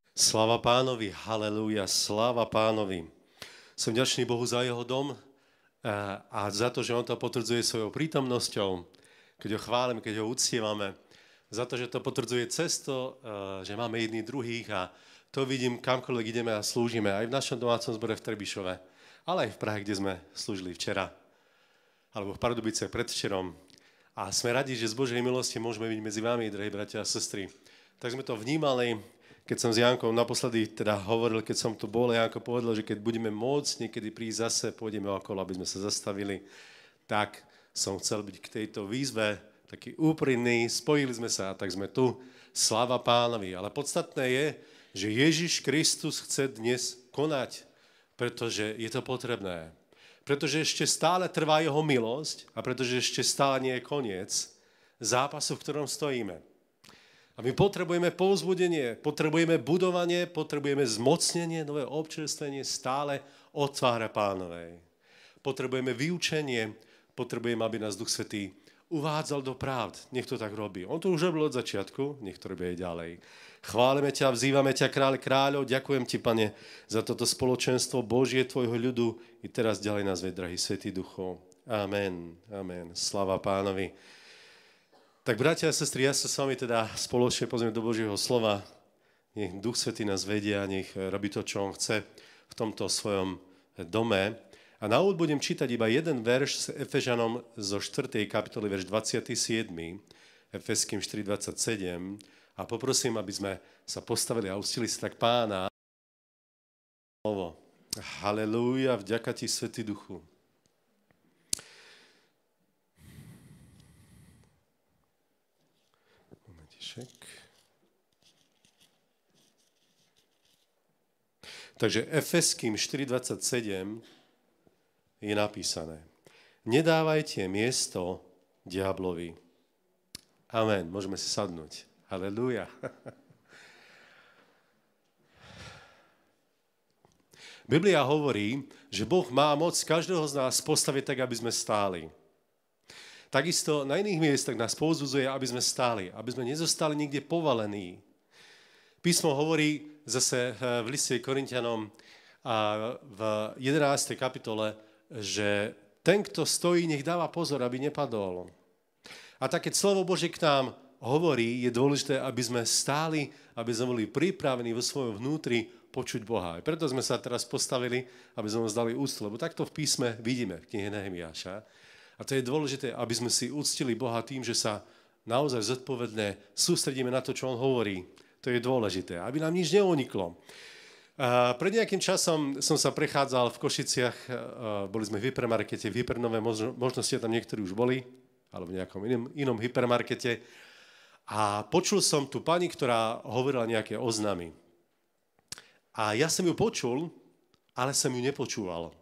Sláva Pánovi, halelúja, sláva Pánovi. Som vďačný Bohu za jeho dom a za to, že on to potvrdzuje svojou prítomnosťou, keď ho chválime, keď ho uctievame. Za to, že to potvrdzuje cesto, že máme jedných druhých a to vidím, kamkoľvek ideme a slúžime. Aj v našom domácom zbore v Trebišove, ale aj v Prahe, kde sme slúžili včera. Alebo v Pardubiciach predvčerom. A sme radi, že z Božej milosti môžeme byť medzi vami, drahí bratia a sestry. Tak sme to vnímali. Keď som s Jankou naposledy hovoril, keď som tu bol, Janko povedal, že keď budeme môcť niekedy prísť zase, pôjdeme okolo, aby sme sa zastavili, tak som chcel byť k tejto výzve taký úprimný, spojili sme sa a tak sme tu. Sláva Pánovi. Ale podstatné je, že Ježiš Kristus chce dnes konať, pretože je to potrebné. Pretože ešte stále trvá jeho milosť a pretože ešte stále nie je koniec zápasu, v ktorom stojíme. A my potrebujeme povzbudenie, potrebujeme budovanie, potrebujeme zmocnenie, nové občerstvenie stále od tváre Pánovej. Potrebujeme vyučenie, potrebujeme, aby nás Duch Svätý uvádzal do pravd. Nech to tak robí. On to už robil od začiatku, nech to robí aj ďalej. Chválime ťa, vzývame ťa, kráľ kráľov, ďakujem ti, Pane, za toto spoločenstvo Božie tvojho ľudu i teraz ďalej nás ved, drahý Svätý Duchov. Amen, amen. Sláva Pánovi. Tak, bratia a sestry, ja sa s vami teda spoločne pozrieme do Božieho slova. Nech Duch Svätý nás vedia, nech robí to, čo on chce v tomto svojom dome. A na úvod budem čítať iba jeden verš s Efežanom zo 4. kapitoly, verš 27. Efeským 4.27. A poprosím, aby sme sa postavili a ustili sa tak Pána. Halelúja, vďaka ti, Svätý Duchu. Takže Efeským 4.27 je napísané: Nedávajte miesto diablovi. Amen. Môžeme si sadnúť. Halelúja. Biblia hovorí, že Boh má moc každého z nás postaviť tak, aby sme stáli. Takisto na iných miestach nás povzbudzuje, aby sme stáli, aby sme nezostali niekde povalení. Písmo hovorí zase v liste Korinťanom a v 11. kapitole, že ten, kto stojí, nech dáva pozor, aby nepadol. A tak, keď slovo Božie k nám hovorí, je dôležité, aby sme stáli, aby sme boli pripravení vo svojom vnútri počuť Boha. A preto sme sa teraz postavili, aby sme mu zdali úctu, lebo takto v písme vidíme v knihe Nehemiáša. A to je dôležité, aby sme si uctili Boha tým, že sa naozaj zodpovedne sústredíme na to, čo on hovorí. To je dôležité, aby nám nič neuniklo. Pred nejakým časom som sa prechádzal v Košiciach, boli sme v hypermarkete, v Hypernové, možno ste tam niektorí už boli, alebo v nejakom inom hypermarkete. A počul som tu pani, ktorá hovorila nejaké oznamy. A ja som ju počul, ale som ju nepočúval.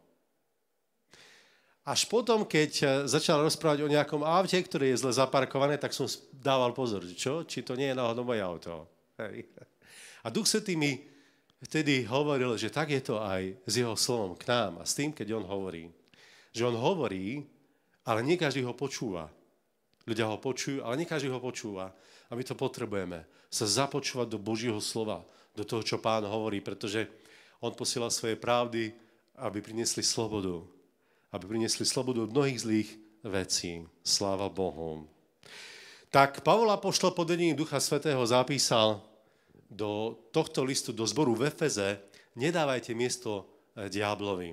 Až potom, keď začal rozprávať o nejakom aute, ktoré je zle zaparkované, tak som dával pozor, čo? Či to nie je náhodou moje auto. Hej. A Duch Svätý mi vtedy hovoril, že tak je to aj s jeho slovom k nám a s tým, keď on hovorí. Že on hovorí, ale nie každý ho počúva. Ľudia ho počujú, ale nie každý ho počúva. A my to potrebujeme. Sa započúvať do Božieho slova, do toho, čo Pán hovorí, pretože on posiela svoje pravdy, aby priniesli slobodu. Aby priniesli slobodu od mnohých zlých vecí. Sláva Bohu. Tak Pavol apoštol pod vedením Ducha Svätého zapísal do tohto listu, do zboru v Efeze: nedávajte miesto diablovi.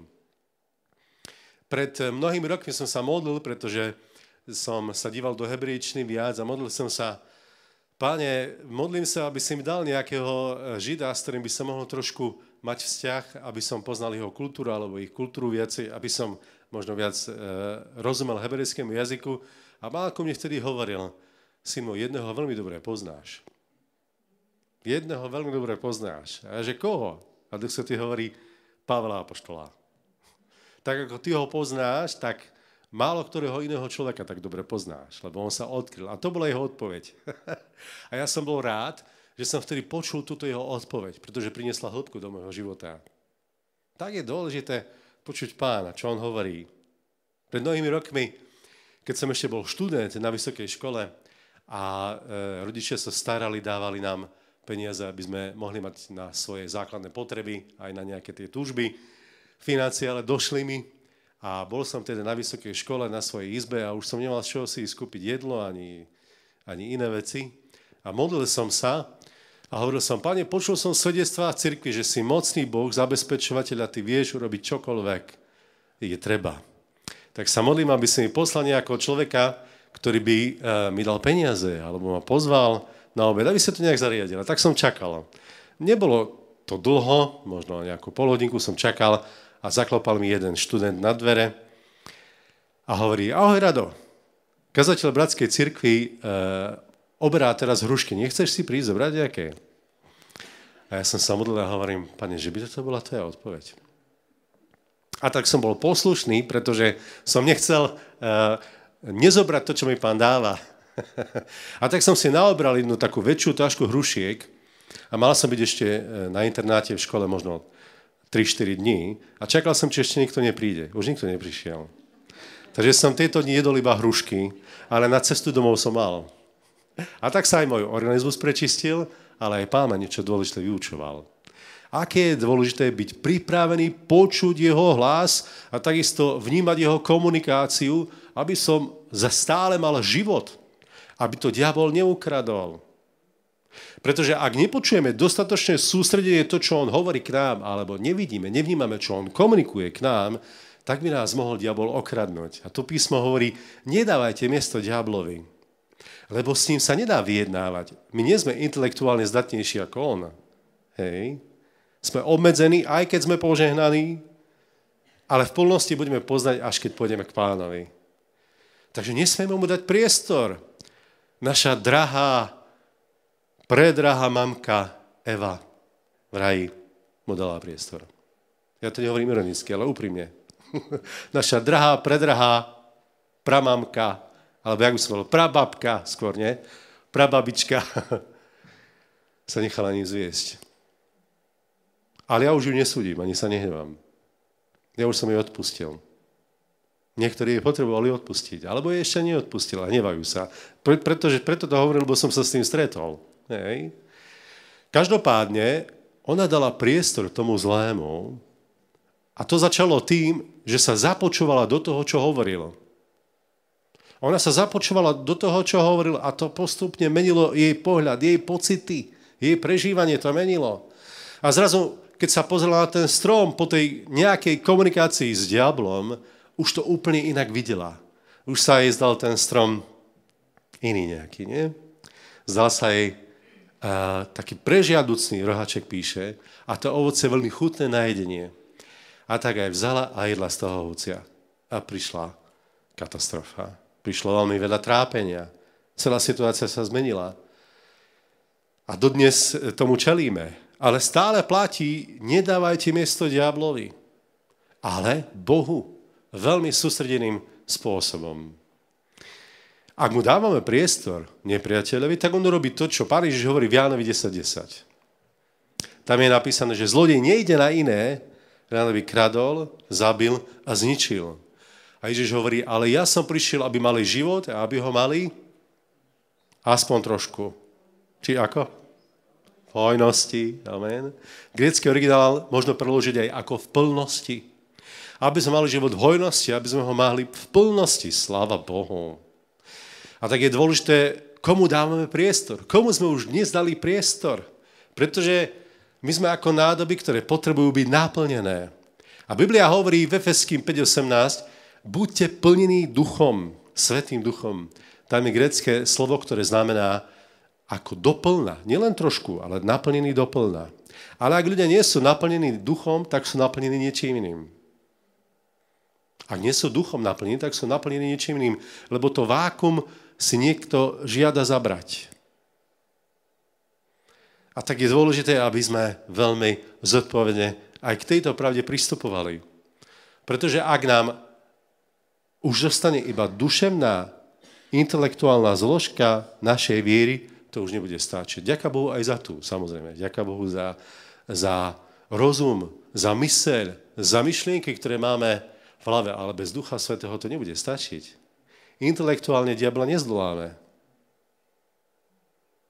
Pred mnohými rokmi som sa modlil, pretože som sa díval do hebrejčiny viac a modlil som sa: Páne, modlím sa, aby si mi dal nejakého Žida, s ktorým by som mohol trošku mať vzťah, aby som poznal jeho kultúru alebo ich kultúru viacej, aby som možno viac rozumel hebrejskému jazyku. A Malko mne vtedy hovoril: syn môj, jedného veľmi dobre poznáš. Jedného veľmi dobre poznáš. A že koho? A Duch Svätý hovorí: Pavla apoštola. Tak ako ty ho poznáš, tak málo ktorého iného človeka tak dobre poznáš, lebo on sa odkryl. A to bola jeho odpoveď. A ja som bol rád, že som vtedy počul túto jeho odpoveď, pretože priniesla hĺbku do môjho života. Tak je dôležité počuť Pána, čo on hovorí. Pred mnohými rokmi, keď som ešte bol študent na vysokej škole a rodičia sa starali, dávali nám peniaze, aby sme mohli mať na svoje základné potreby, aj na nejaké tie túžby, financie, ale došli mi a bol som teda na vysokej škole, na svojej izbe a už som nemal z čoho si skúpiť jedlo ani iné veci. A modlil som sa a hovoril som, Pane, počul som svedectvá v cirkvi, že si mocný Boh, zabezpečovateľ a ty vieš urobiť čokoľvek je treba. Tak sa modlím, aby si mi poslal nejakého človeka, ktorý by mi dal peniaze alebo ma pozval na obed, aby sa to nejak zariadilo. Tak som čakal. Nebolo to dlho, možno nejakú polhodinku som čakal a zaklopal mi jeden študent na dvere a hovorí, ahoj Rado, kazateľ bratskej cirkvi oberá teraz hrušky, nechceš si prísť zobrať nejaké? A ja som sa modlil a hovorím, Pane, že by to bola tvoja odpoveď. A tak som bol poslušný, pretože som nechcel nezobrať to, čo mi pán dáva. A tak som si naobral jednu takú väčšiu tašku hrušiek a mal som byť ešte na internáte v škole možno 3-4 dní a čakal som, či ešte nikto nepríde. Už nikto neprišiel. Takže som tieto dni jedol iba hrušky, ale na cestu domov som mal. A tak sa aj môj organizmus prečistil, ale aj pán ma niečo dôležité vyučoval. Aké je dôležité byť pripravený počuť jeho hlas a takisto vnímať jeho komunikáciu, aby som stále mal život, aby to diabol neukradol. Pretože ak nepočujeme dostatočne sústredenie to, čo on hovorí k nám, alebo nevnímame, čo on komunikuje k nám, tak by nás mohol diabol okradnúť. A to písmo hovorí, nedávajte miesto diablovi, lebo s ním sa nedá vyjednávať. My nie sme intelektuálne zdatnejší ako on. Hej. Sme obmedzení, aj keď sme požehnaní, ale v plnosti budeme poznať, až keď pôjdeme k pánovi. Takže nesmieme mu dať priestor. Naša predrahá mamka Eva v raji mu dala priestor. Ja to nehovorím ironicky, ale úprimne. Naša predrahá pramamka, alebo jak by som bol, prababka, skôr nie, prababička sa nechala ním zviesť. Ale ja už ju nesúdim, ani sa nehnevám. Ja už som jej odpustil. Niektorí jej potrebovali odpustiť, alebo jej ešte neodpustil a hnevajú sa. Preto to hovoril, lebo som sa s tým stretol. Hej. Každopádne, ona dala priestor tomu zlému a to začalo tým, že sa započúvala do toho, čo hovoril. Ona sa započúvala do toho, čo hovoril a to postupne menilo jej pohľad, jej pocity, jej prežívanie to menilo. A zrazu, keď sa pozrela na ten strom po tej nejakej komunikácii s diablom, už to úplne inak videla. Už sa jej zdal ten strom iný nejaký, nie? Zdal sa jej taký prežiaducný, rohaček píše, a to ovoce veľmi chutné na jedenie. A tak aj vzala a jedla z toho ovocia. A prišla katastrofa. Prišlo veľmi veľa trápenia. Celá situácia sa zmenila. A dodnes tomu čelíme. Ale stále platí, nedávajte miesto diablovi. Ale Bohu. Veľmi sústredeným spôsobom. Ak mu dávame priestor nepriateľovi, tak on robí to, čo Pán Ježiš hovorí v Jánovi 10.10. Tam je napísané, že zlodej nejde na iné, aby kradol, zabil a zničil. A Ježiš hovorí, ale ja som prišiel, aby mali život a aby ho mali aspoň trošku. Či ako? V hojnosti. Amen. Grécky originál možno preložiť aj ako v plnosti. Aby sme mali život v hojnosti, aby sme ho mali v plnosti. Sláva Bohu. A tak je dôležité, komu dávame priestor. Komu sme už dnes dali priestor. Pretože my sme ako nádoby, ktoré potrebujú byť naplnené. A Biblia hovorí v Efeským 5.18, buďte plnení duchom, svätým duchom. Tam je grécke slovo, ktoré znamená ako doplna. Nielen trošku, ale naplnený doplna. Ale ak ľudia nie sú naplnení duchom, tak sú naplnení niečím iným. Ak nie sú duchom naplnení, tak sú naplnení niečím iným, lebo to vákum si niekto žiada zabrať. A tak je dôležité, aby sme veľmi zodpovedne aj k tejto pravde pristupovali. Pretože ak nám už zostane iba duševná, intelektuálna zložka našej viery, to už nebude stačiť. Ďaká Bohu aj za tú, samozrejme. Ďaká Bohu za rozum, za myseľ, za myšlienky, ktoré máme v hlave, ale bez Ducha Svätého to nebude stačiť. Intelektuálne diabla nezdoláme.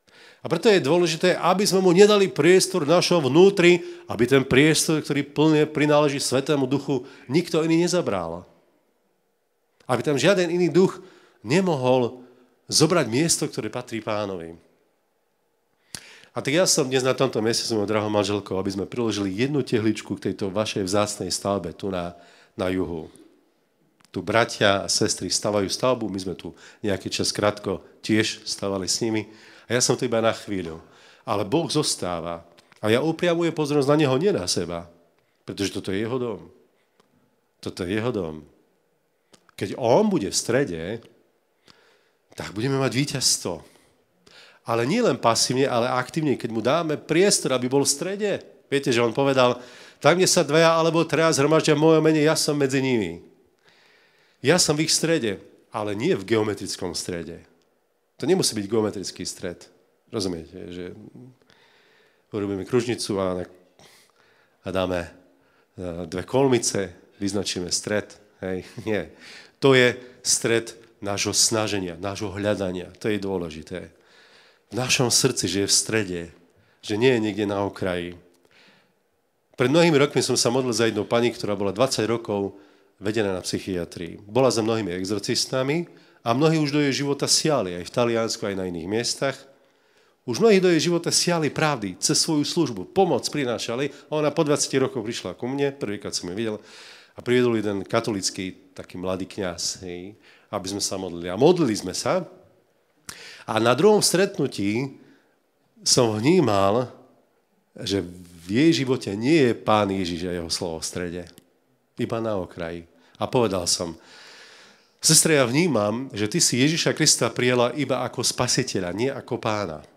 A preto je dôležité, aby sme mu nedali priestor našho vnútri, aby ten priestor, ktorý plne prináleží Svätému Duchu, nikto iný nezabral. Aby tam žiaden iný duch nemohol zobrať miesto, ktoré patrí Pánovi. A tak ja som dnes na tomto mieste s mojou drahou manželkou, aby sme priložili jednu tehličku k tejto vašej vzácnej stavbe tu na juhu. Tu bratia a sestry stavajú stavbu, my sme tu nejaký čas krátko tiež stavali s nimi. A ja som tu iba na chvíľu. Ale Boh zostáva. A ja upriamujem pozornosť na Neho, nie na seba. Pretože toto je Jeho dom. Toto je Jeho dom. Keď On bude v strede, tak budeme mať víťazstvo. Ale nie len pasívne, ale aktívne, keď mu dáme priestor, aby bol v strede. Viete, že on povedal, tam, kde sa 2 alebo 3 zhromaždia v mojom mene, ja som medzi nimi. Ja som v ich strede, ale nie v geometrickom strede. To nemusí byť geometrický stred. Rozumiete, že urobíme kružnicu a dáme 2 kolmice, vyznačíme stred. Hej, nie. To je stred nášho snaženia, nášho hľadania. To je dôležité. V našom srdci, že je v strede, že nie je niekde na okraji. Pred mnohými rokmi som sa modlil za jednu pani, ktorá bola 20 rokov vedená na psychiatrii. Bola za mnohými exorcistami a mnohí už do jej života siali, aj v Taliansku, aj na iných miestach. Už mnohí do jej života siali pravdy cez svoju službu, pomoc prinášali. A ona po 20 rokoch prišla ku mne, prvýkrát som ju videl, a priviedol jeden katolický, taký mladý kňaz, hej, aby sme sa modlili. A modlili sme sa. A na druhom stretnutí som vnímal, že v jej živote nie je Pán Ježiš a jeho slovo v strede. Iba na okraji. A povedal som, sestra, ja vnímam, že ty si Ježiša Krista prijala iba ako spasiteľa, nie ako Pána.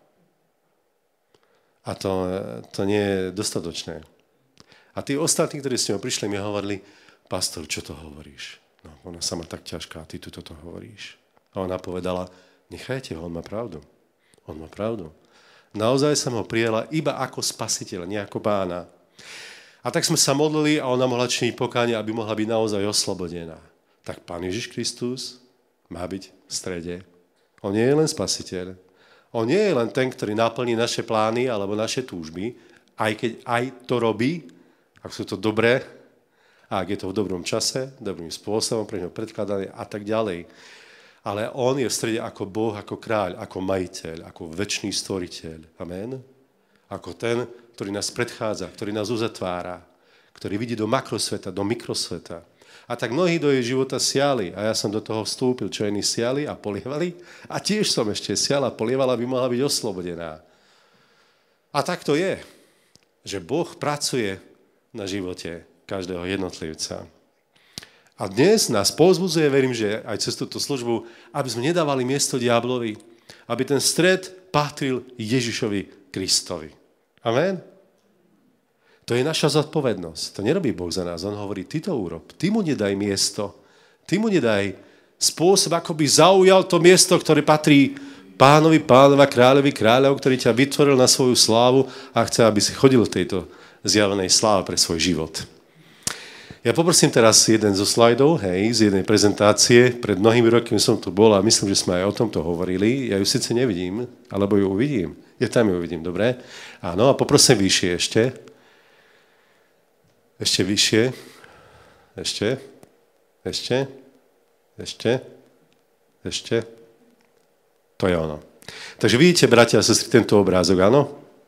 A to nie je dostatočné. A tí ostatní, ktorí s ňou prišli, mi hovorili, pastor, čo to hovoríš? No, ona sa má tak ťažká, ty tu toto hovoríš. A ona povedala, nechajte ho, on má pravdu. On má pravdu. Naozaj som ho prijala iba ako spasiteľ, nie ako Pána. A tak sme sa modlili a ona mohla činiť pokánie, aby mohla byť naozaj oslobodená. Tak Pán Ježiš Kristus má byť v strede. On nie je len spasiteľ. On nie je len ten, ktorý naplní naše plány alebo naše túžby, aj keď aj to robí, ak sú to dobré, a ak je to v dobrom čase, dobrým spôsobom, pre neho predkladané a tak ďalej. Ale on je v strede ako Boh, ako kráľ, ako majiteľ, ako večný stvoriteľ. Amen. Ako ten, ktorý nás predchádza, ktorý nás uzatvára, ktorý vidí do makrosveta, do mikrosveta. A tak mnohí do jej života siali a ja som do toho vstúpil, čo iní siali a polievali. A tiež som ešte sial a polievala, aby mohla byť oslobodená. A tak to je, že Boh pracuje na živote každého jednotlivca. A dnes nás povzbudzuje, verím, že aj cez túto službu, aby sme nedávali miesto diablovi, aby ten stred patril Ježišovi Kristovi. Amen? To je naša zodpovednosť. To nerobí Boh za nás. On hovorí, ty to urob. Ty mu nedaj miesto. Ty mu nedaj spôsob, ako by zaujal to miesto, ktoré patrí Pánovi, Pánova, Kráľovi, Kráľov, ktorý ťa vytvoril na svoju slávu a chce, aby si chodil v tejto zjavenej sláve pre svoj život. Ja poprosím teraz jeden zo slajdov, z jednej prezentácie. Pred mnohými rokmi som tu bol a myslím, že sme aj o tomto hovorili. Ja ju síce nevidím, alebo ju uvidím. Ja tam ju uvidím, dobre? Áno, a poprosím vyššie ešte. Ešte vyššie. Ešte. To je ono. Takže vidíte, bratia a sestry, tento obrázok, áno?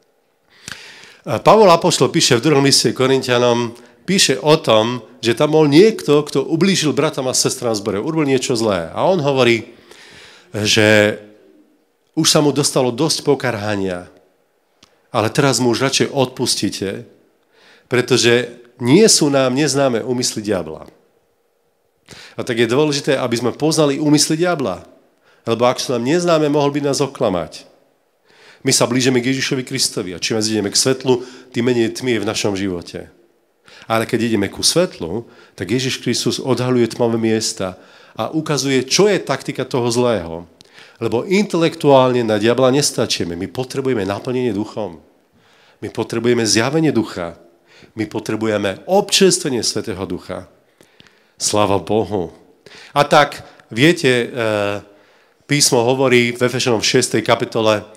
Pavol apoštol píše v 2. liste Korinťanom, píše o tom, že tam bol niekto, kto ublížil bratom a sestrám v zbore, urobil niečo zlé. A on hovorí, že už sa mu dostalo dosť pokarhania, ale teraz mu už radšej odpustíte, pretože nie sú nám neznáme úmysly diabla. A tak je dôležité, aby sme poznali úmysly diabla, lebo ak sú nám neznáme, mohol by nás oklamať. My sa blížime k Ježišovi Kristovi a čím viac ideme k svetlu, tým menej tmy je v našom živote. Ale keď ideme ku svetlu, tak Ježiš Kristus odhaľuje tmavé miesta a ukazuje, čo je taktika toho zlého. Lebo intelektuálne na diabla nestačíme. My potrebujeme naplnenie duchom. My potrebujeme zjavenie ducha. My potrebujeme občerstvenie Svätého Ducha. Sláva Bohu. A tak, viete, písmo hovorí v Efešanom 6. kapitole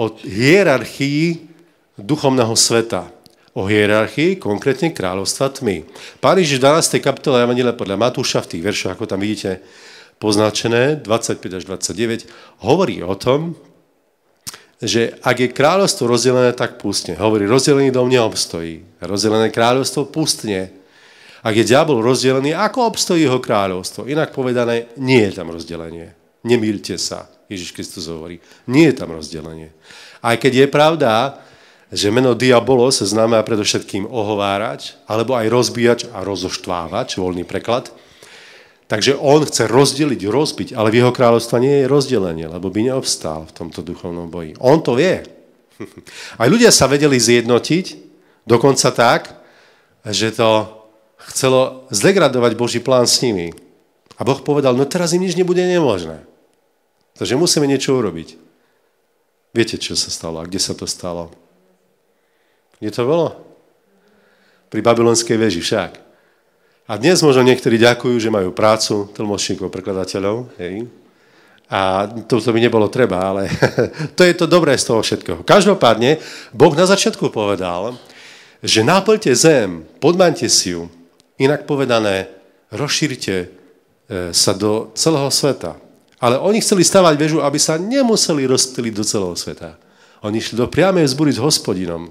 o hierarchii duchovného sveta. O hierarchii, konkrétne kráľovstva tmy. Pán Ježiš v 12. kapitole Evanjelia podľa Matúša, v tých veršoch, ako tam vidíte poznačené, 25 až 29, hovorí o tom, že ak je kráľovstvo rozdelené, tak pustne. Hovorí, rozdelený dom neobstojí. Rozdelené kráľovstvo pustne. Ak je diabol rozdelený, ako obstojí jeho kráľovstvo? Inak povedané, nie je tam rozdelenie. Nemýlte sa, Ježiš Kristus hovorí. Nie je tam rozdelenie. Aj keď je pravda, že meno diabolos znamená predovšetkým ohovárač, alebo aj rozbíjač a rozoštvávač, voľný preklad. Takže on chce rozdeliť, rozbiť, ale v jeho kráľovstva nie je rozdelenie, lebo by neobstál v tomto duchovnom boji. On to vie. Aj ľudia sa vedeli zjednotiť, dokonca tak, že to chcelo zdegradovať Boží plán s nimi. A Boh povedal, no teraz im nič nebude nemožné. Takže musíme niečo urobiť. Viete, čo sa stalo a kde sa to stalo? Kde to bolo? Pri babylonskej veži však. A dnes možno niektorí ďakujú, že majú prácu tlmočníkov, prekladateľov. Hej. A to by nebolo treba, ale to je to dobré z toho všetkého. Každopádne, Boh na začiatku povedal, že náplňte zem, podmaňte si ju, inak povedané, rozšírte sa do celého sveta. Ale oni chceli stavať väžu, aby sa nemuseli rozptýliť do celého sveta. Oni šli do priamej zbory s Hospodinom.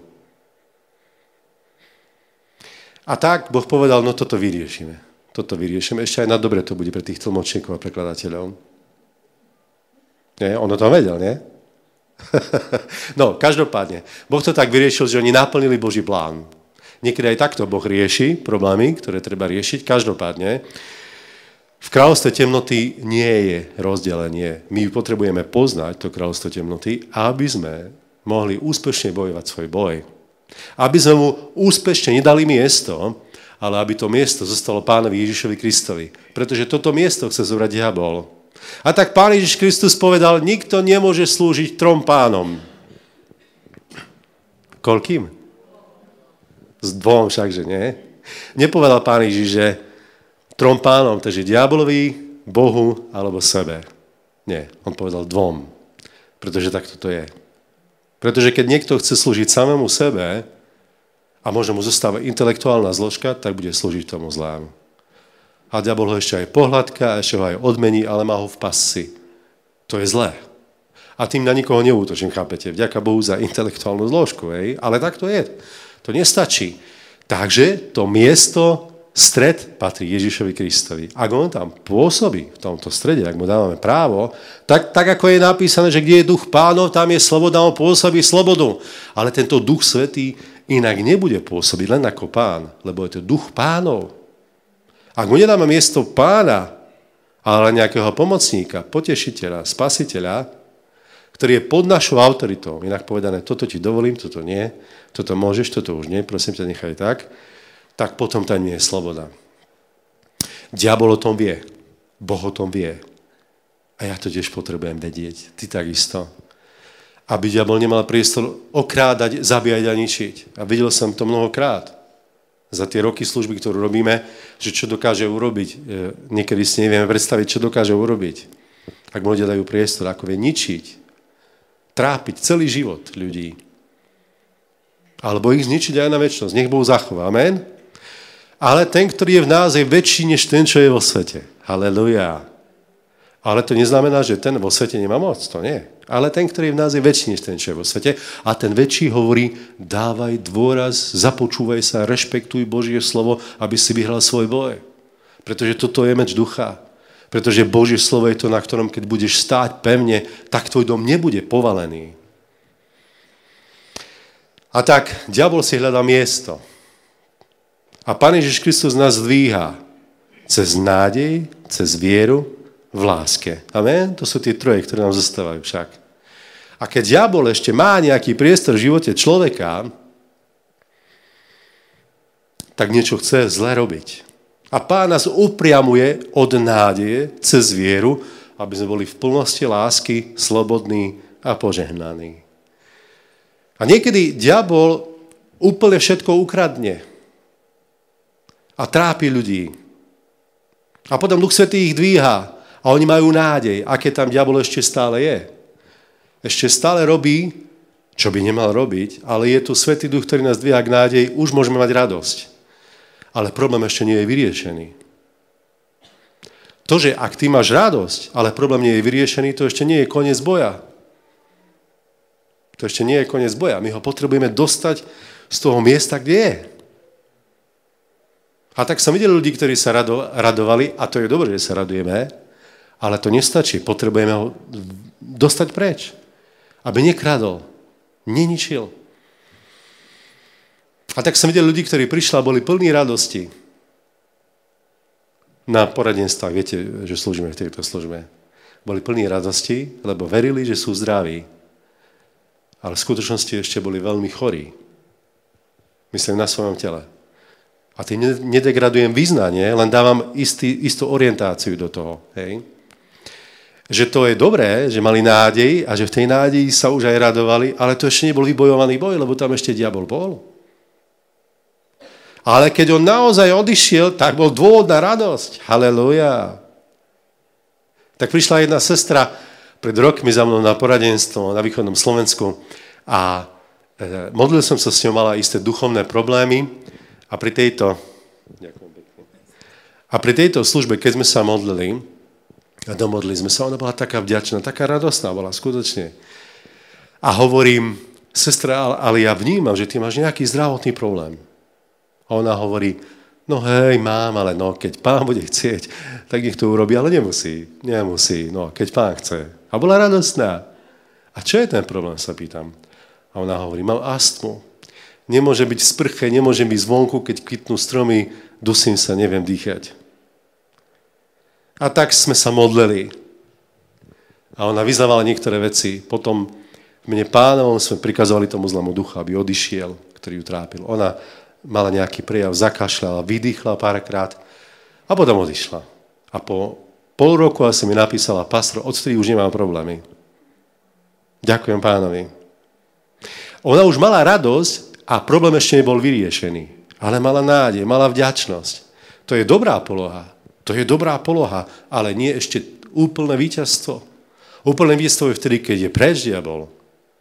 A tak Boh povedal, no toto vyriešime. Toto vyriešime. Ešte aj na dobre to bude pre tých tlmočníkov a prekladateľov. Nie? On o tom vedel, nie? No, každopádne. Boh to tak vyriešil, že oni naplnili Boží plán. Niekedy aj takto Boh rieši problémy, ktoré treba riešiť. Každopádne, v kráľovstve temnoty nie je rozdelenie. My potrebujeme poznať to kráľovstvo temnoty, aby sme mohli úspešne bojovať svoj boj. Aby sme mu úspešne nedali miesto, ale aby to miesto zostalo Pánovi Ježišovi Kristovi. Pretože toto miesto chce zobrať diabol. A tak Pán Ježiš Kristus povedal, nikto nemôže slúžiť trom pánom. Koľkým? S dvom všakže, nie? Nepovedal Pán Ježiš, že trom pánom, takže diabolovi, Bohu alebo sebe. Nie, on povedal dvom. Pretože takto to je. Pretože keď niekto chce slúžiť samému sebe a možno mu zostáva intelektuálna zložka, tak bude slúžiť tomu zlému. A diabol ho ešte aj pohľadka, ešte ho aj odmení, ale má ho v pasci. To je zlé. A tým na nikoho neútočím, chápete? Vďaka Bohu za intelektuálnu zložku, hej? Ale tak to je. To nestačí. Takže to miesto, stred patrí Ježišovi Kristovi. Ak on tam pôsobí v tomto strede, ak mu dávame právo, tak ako je napísané, že kde je duch Pánov, tam je sloboda, on pôsobí slobodu. Ale tento duch svätý inak nebude pôsobiť len ako Pán, lebo je to duch Pánov. Ak mu nedáme miesto Pána, ale nejakého pomocníka, potešiteľa, spasiteľa, ktorý je pod našou autoritou, inak povedané, toto ti dovolím, toto nie, toto môžeš, toto už nie, prosím ťa, nechaj tak potom tam nie je sloboda. Diabol o tom vie. Boh o tom vie. A ja to tiež potrebujem vedieť. Ty takisto. Aby diabol nemal priestor okrádať, zabíjať a ničiť. A videl som to mnohokrát. Za tie roky služby, ktorú robíme, že čo dokáže urobiť. Niekedy si nevieme predstaviť, čo dokáže urobiť. Ak mu ľudia dajú priestor, ako vie ničiť. Trápiť celý život ľudí. Alebo ich zničiť aj na večnosť. Nech Boh zachová. Amen? Ale ten, ktorý je v nás, je väčší než ten, čo je vo svete. Halelujá. Ale to neznamená, že ten vo svete nemá moc. To nie. Ale ten, ktorý je v nás, je väčší než ten, čo je vo svete. A ten väčší hovorí, dávaj dôraz, započúvaj sa, rešpektuj Božie slovo, aby si vyhral svoj boj. Pretože toto je meč ducha. Pretože Božie slovo je to, na ktorom, keď budeš stáť pevne, tak tvoj dom nebude povalený. A tak, diabol si hľadá miesto. A Pán Ježiš Kristus nás dvíha cez nádej, cez vieru, v láske. Amen? To sú tie troje, ktoré nám zostávajú však. A keď diabol ešte má nejaký priestor v živote človeka, tak niečo chce zle robiť. A Pán nás upriamuje od nádeje cez vieru, aby sme boli v plnosti lásky, slobodní a požehnaní. A niekedy diabol úplne všetko ukradne a trápi ľudí. A potom Duch Svätý ich dvíha a oni majú nádej, aké tam diabol ešte stále je. Ešte stále robí čo by nemal robiť, ale je tu Svätý Duch, ktorý nás dvíha k nádeji, už môžeme mať radosť. Ale problém ešte nie je vyriešený. To, že ak ty máš radosť, ale problém nie je vyriešený, to ešte nie je koniec boja. To ešte nie je koniec boja. My ho potrebujeme dostať z toho miesta, kde je. A tak som videl ľudí, ktorí sa radovali, a to je dobré, že sa radujeme, ale to nestačí. Potrebujeme ho dostať preč. Aby nekradol, neničil. A tak som videl ľudí, ktorí prišli a boli plní radosti na poradenstvách. Viete, že slúžime v tejto službe. Boli plní radosti, lebo verili, že sú zdraví. Ale v skutočnosti ešte boli veľmi chorí. Myslím na svojom tele. A tým nedegradujem vyznanie, len dávam istú orientáciu do toho. Hej? Že to je dobré, že mali nádej a že v tej nádeji sa už aj radovali, ale to ešte nebol vybojovaný boj, lebo tam ešte diabol bol. Ale keď on naozaj odišiel, tak bol dôvod na radosť. Halelúja. Tak prišla jedna sestra pred rokmi za mnou na poradenstvo na východnom Slovensku a modlil som sa s ňou, mala isté duchovné problémy a pri tejto službe, keď sme sa modlili a domodlili sme sa, ona bola taká vďačná, taká radostná bola, skutočne. A hovorím, sestra, ale ja vnímam, že ty máš nejaký zdravotný problém. A ona hovorí, no hej, mám, ale no, keď Pán bude chcieť, tak nech to urobí, ale nemusí, no, keď Pán chce. A bola radostná. A čo je ten problém, sa pýtam. A ona hovorí, mám astmu. Nemôže byť v sprche, nemôžem byť zvonku, keď kvitnú stromy, dusím sa, neviem dýchať. A tak sme sa modlili. A ona vyznávala niektoré veci. Potom v mene Pánovom sme prikazovali tomu zlému duchu, aby odišiel, ktorý ju trápil. Ona mala nejaký prejav, zakašľala, vydýchla párkrát a potom odišla. A po pol roku asi mi napísala, pastor, odtedy už nemám problémy. Ďakujem Pánovi. Ona už mala radosť a problém ešte nebol vyriešený. Ale mala nádej, mala vďačnosť. To je dobrá poloha. To je dobrá poloha, ale nie ešte úplné víťazstvo. Úplné víťazstvo je vtedy, keď je preč diabol.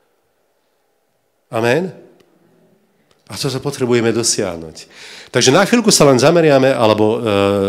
Amen? A to sa potrebujeme dosiahnuť. Takže na chvíľku sa len zameriame, alebo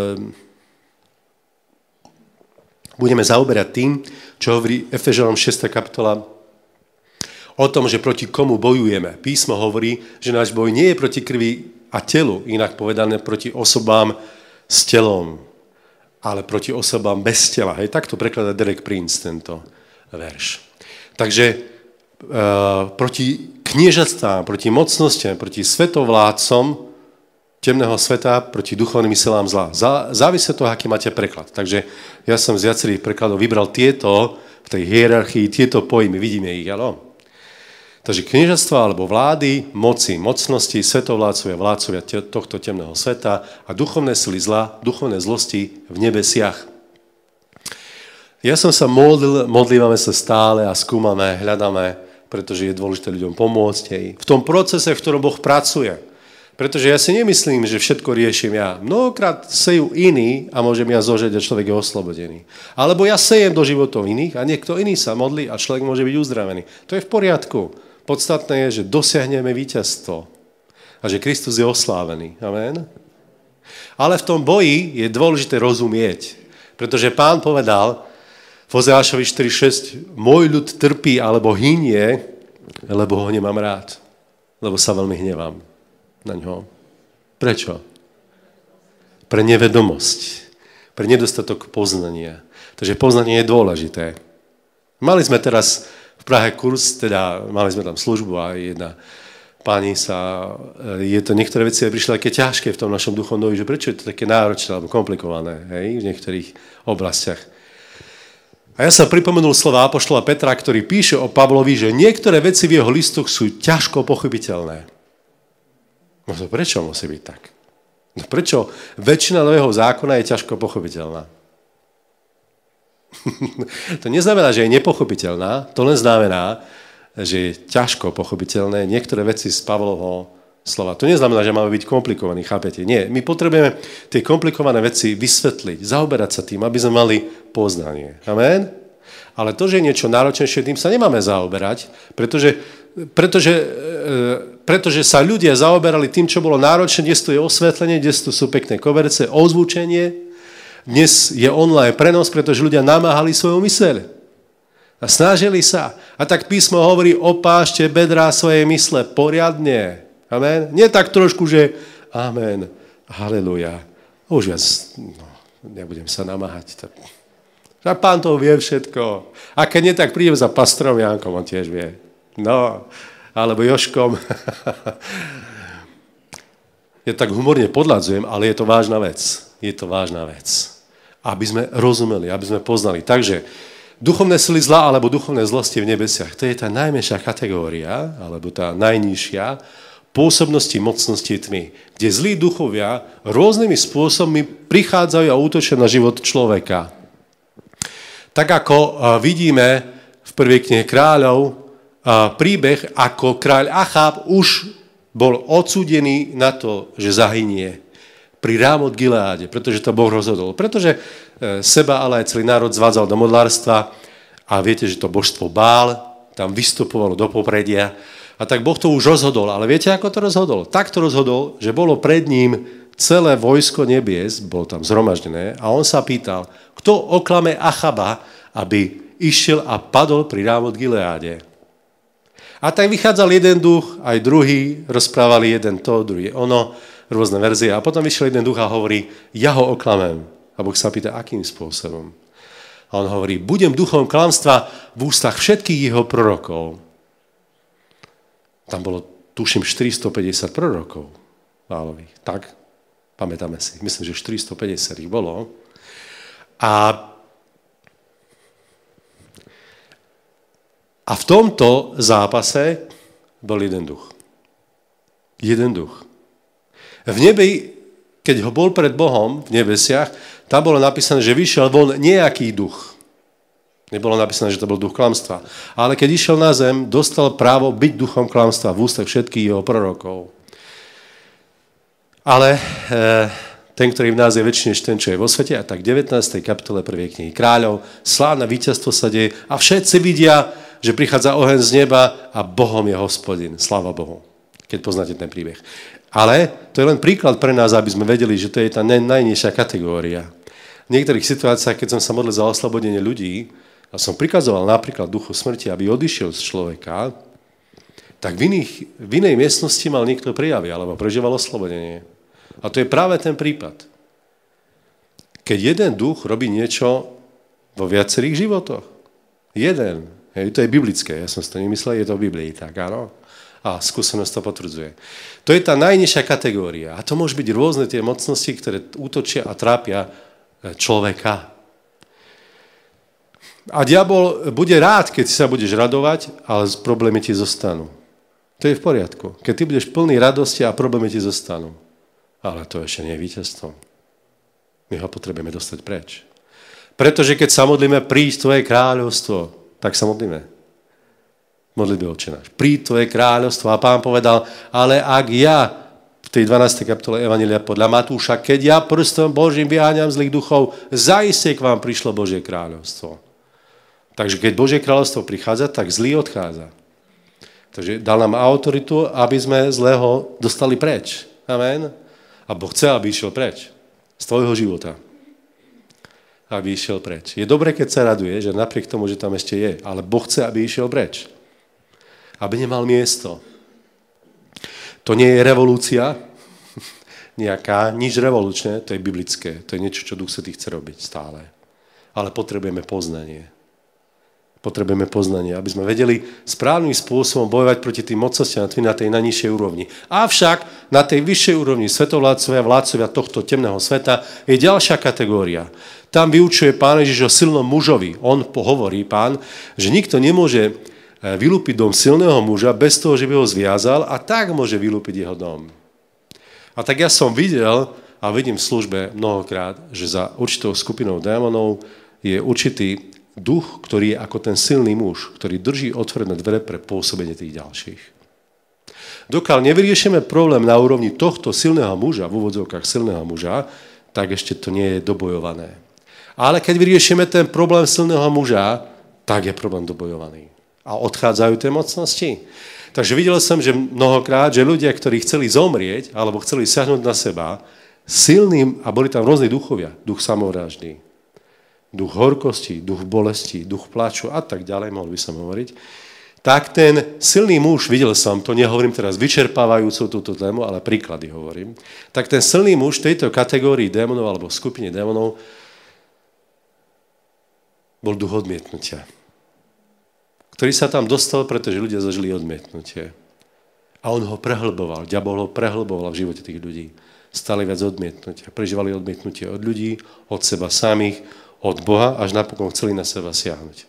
budeme zaoberať tým, čo hovorí Efežanom 6. kapitola, o tom, že proti komu bojujeme. Písmo hovorí, že náš boj nie je proti krvi a telu, inak povedané proti osobám s telom, ale proti osobám bez tela. Hej, takto prekladá Derek Prince tento verš. Takže proti kniežatstvám, proti mocnostiam, proti svetovládcom temného sveta, proti duchovným silám zla. Závisí od toho, aký máte preklad. Takže ja som z viacerých prekladov vybral tieto, v tej hierarchii, tieto pojmy, vidíme ich, áno? Takže kniežatstva alebo vlády, moci, mocnosti, svetovládcovia, vládcovia tohto temného sveta a duchovné sily zla, duchovné zlosti v nebesiach. Ja som sa modlívame sa stále a skúmame, hľadáme, pretože je dôležité ľuďom pomôcť. Hej. V tom procese, v ktorom Boh pracuje. Pretože ja si nemyslím, že všetko riešim ja. Mnohokrát sejú iní a môžem ja zožať a človek je oslobodený. Alebo ja sejem do životov iných a niekto iný sa modlí a človek môže byť uzdravený. To je v poriadku. Podstatné je, že dosiahneme víťazstvo a že Kristus je oslávený. Amen. Ale v tom boji je dôležité rozumieť. Pretože Pán povedal v Ozeášovi 4.6, môj ľud trpí alebo hynie, lebo ho nemám rád. Lebo sa veľmi hnevám na ňo. Prečo? Pre nevedomosť. Pre nedostatok poznania. Takže poznanie je dôležité. Mali sme teraz v Prahe kurz, teda mali sme tam službu a jedna pani niektoré veci prišli také ťažké v tom našom duchovnom, že prečo je to také náročné alebo komplikované, hej, v niektorých oblastiach. A ja som pripomenul slova apoštola Petra, ktorý píše o Pavlovi, že niektoré veci v jeho listoch sú ťažko pochopiteľné. No to prečo musí byť tak? No prečo väčšina nového zákona je ťažko pochopiteľná? To neznamená, že je nepochopiteľná, to len znamená, že je ťažko pochopiteľné niektoré veci z Pavlovho slova. To neznamená, že máme byť komplikovaní, chápete? Nie, my potrebujeme tie komplikované veci vysvetliť, zaoberať sa tým, aby sme mali poznanie. Amen? Ale to, že je niečo náročnejšie, tým sa nemáme zaoberať, pretože sa ľudia zaoberali tým, čo bolo náročné, dnes tu je osvetlenie, dnes tu sú pekné koberce, ozvučenie, dnes je online prenos, pretože ľudia namáhali svoju myseľ a snažili sa. A tak písmo hovorí, opášte bedrá svojej mysle poriadne. Amen. Nie tak trošku, že amen, haleluja. Už viac, nebudem sa namáhať. A Pán to vie všetko. A keď nie, tak prídem za pastorom Jankom, on tiež vie. No, alebo Jožkom. Ja tak humorne podľadzujem, ale je to vážna vec. Je to vážna vec. Aby sme rozumeli, aby sme poznali. Takže duchovné sily zla alebo duchovné zlosti v nebesiach, to je tá najmenšia kategória, alebo tá najnižšia pôsobnosti mocnosti tmy, kde zlí duchovia rôznymi spôsobmi prichádzajú a útočia na život človeka. Tak ako vidíme v prvej knihe kráľov príbeh, ako kráľ Achab už bol odsúdený na to, že zahynie pri Rámot Gileáde, pretože to Boh rozhodol. Pretože seba, ale aj celý národ zvádzal do modlárstva a viete, že to božstvo Bál tam vystupovalo do popredia. A tak Boh to už rozhodol. Ale viete, ako to rozhodol? Tak to rozhodol, že bolo pred ním celé vojsko nebies, bolo tam zhromaždené a on sa pýtal, kto oklame Achaba, aby išiel a padol pri Rámot Gileáde. A tak vychádzal jeden duch, aj druhý, rozprávali jeden to, druhý ono, rôzne verzie. A potom vyšiel jeden duch a hovorí, ja ho oklamem. A Boh sa pýta, akým spôsobom? A on hovorí, budem duchom klamstva v ústach všetkých jeho prorokov. Tam bolo, tuším, 450 prorokov Bálových. Tak? Pamätáme si. Myslím, že 450 ich bolo. A v tomto zápase bol jeden duch. Jeden duch. V nebi, keď ho bol pred Bohom v nebesiach, tam bolo napísané, že vyšiel von nejaký duch. Nebolo napísané, že to bol duch klamstva. Ale keď išiel na zem, dostal právo byť duchom klamstva v ústach všetkých jeho prorokov. Ale ten, ktorý v nás je väčší než ten, čo je vo svete, a tak v 19. kapitole 1. knihy kráľov, slávne víťazstvo sa deje a všetci vidia, že prichádza oheň z neba a Bohom je Hospodin. Sláva Bohu, keď poznáte ten príbeh. Ale to je len príklad pre nás, aby sme vedeli, že to je tá najnižšia kategória. V niektorých situáciách, keď som sa modlil za oslobodenie ľudí a som prikazoval napríklad duchu smrti, aby odišiel z človeka, tak v inej miestnosti mal niekto prijavy alebo prežíval oslobodenie. A to je práve ten prípad. Keď jeden duch robí niečo vo viacerých životoch. Jeden. To je biblické, ja som si to nemyslel, je to v Biblii, tak áno. A skúsenosť to potvrdzuje. To je tá najnižšia kategória. A to môže byť rôzne tie mocnosti, ktoré útočia a trápia človeka. A diabol bude rád, keď sa budeš radovať, ale problémy ti zostanú. To je v poriadku. Keď ty budeš plný radosti a problémy ti zostanú. Ale to ešte nie je víťazstvo. My ho potrebujeme dostať preč. Pretože keď sa modlíme, príď tvoje kráľovstvo, tak sa modlíme. Modlitbe Otče náš. Príď tvoje kráľovstvo. A Pán povedal, ale ak ja, v tej 12. kapitole Evanjelia podľa Matúša, keď ja prstom Božím vyháňam zlých duchov, zaiste k vám prišlo Božie kráľovstvo. Takže keď Božie kráľovstvo prichádza, tak zlý odchádza. Takže dal nám autoritu, aby sme zlého dostali preč. Amen. A Boh chce, aby išiel preč. Z tvojho života. Aby išiel preč. Je dobre, keď sa raduje, že napriek tomu, že tam ešte je, ale Boh chce, aby išiel preč. Aby nemal miesto. To nie je revolúcia, nejaká, nič revolučné, to je biblické, to je niečo, čo Duch Svätý chce robiť stále. Ale potrebujeme poznanie. Potrebujeme poznanie, aby sme vedeli správnym spôsobom bojovať proti tým mocnostiam na tej najnižšej úrovni. Avšak na tej vyššej úrovni svetovládcovia, vládcovia tohto temného sveta je ďalšia kategória. Tam vyučuje Pán Ježiš o silnom mužovi. On hovorí, Pán, že nikto nemôže vylúpiť dom silného muža bez toho, že by ho zviazal a tak môže vylúpiť jeho dom. A tak ja som videl a vidím v službe mnohokrát, že za určitou skupinou démonov je určitý duch, ktorý je ako ten silný muž, ktorý drží otvorené dvere pre pôsobenie tých ďalších. Dokiaľ nevyriešime problém na úrovni tohto silného muža, v úvodzovkách silného muža, tak ešte to nie je dobojované. Ale keď vyriešime ten problém silného muža, tak je problém dobojovaný. A odchádzajú tie mocnosti. Takže videl som, že mnohokrát, že ľudia, ktorí chceli zomrieť, alebo chceli siahnuť na seba, silným, a boli tam rôzne duchovia, duch samovraždy, duch horkosti, duch bolesti, duch plaču a tak ďalej, mohol by som hovoriť, tak ten silný muž, videl som, to nehovorím teraz vyčerpávajúco túto tému, ale príklady hovorím, tak ten silný muž v tejto kategórii démonov alebo skupine démonov bol duch odmietnutia, ktorý sa tam dostal, pretože ľudia zažili odmietnutie. A on ho prehlboval, diabol ho prehlboval v živote tých ľudí. Stále viac odmietnutia. Prežívali odmietnutie od ľudí, od seba samých, od Boha, až napokon chceli na seba siahnuť.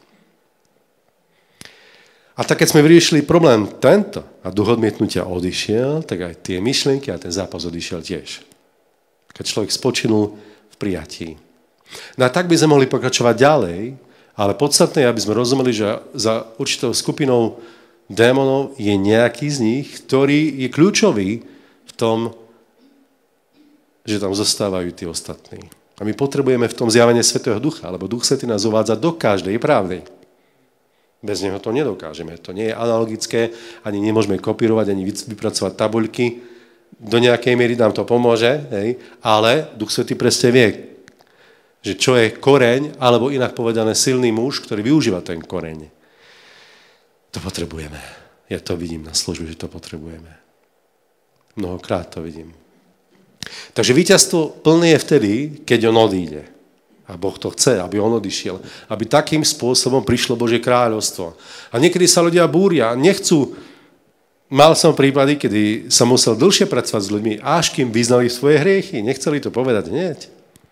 A tak, keď sme vyriešili problém tento a duch odmietnutia odišiel, tak aj tie myšlienky a ten zápas odišiel tiež. Keď človek spočinul v prijatí. No a tak by sme mohli pokračovať ďalej, ale podstatné je, aby sme rozumeli, že za určitou skupinou démonov je nejaký z nich, ktorý je kľúčový v tom, že tam zostávajú tí ostatní. A my potrebujeme v tom zjavení Svätého Ducha, lebo Duch Svätý nás uvádza do každej pravdy. Bez neho to nedokážeme. To nie je analogické, ani nemôžeme kopírovať, ani vypracovať tabuľky. Do nejakej miery nám to pomôže, hej? Ale Duch Svätý presne vie, že čo je koreň, alebo inak povedané silný muž, ktorý využíva ten koreň. To potrebujeme. Ja to vidím na službe, že to potrebujeme. Mnohokrát to vidím. Takže víťazstvo plné je vtedy, keď on odíde. A Boh to chce, aby on odišiel. Aby takým spôsobom prišlo Božie kráľovstvo. A niekedy sa ľudia búria, nechcú. Mal som prípady, kedy som musel dlhšie pracovať s ľuďmi, až kým vyznali svoje hriechy. Nechceli to povedať hneď.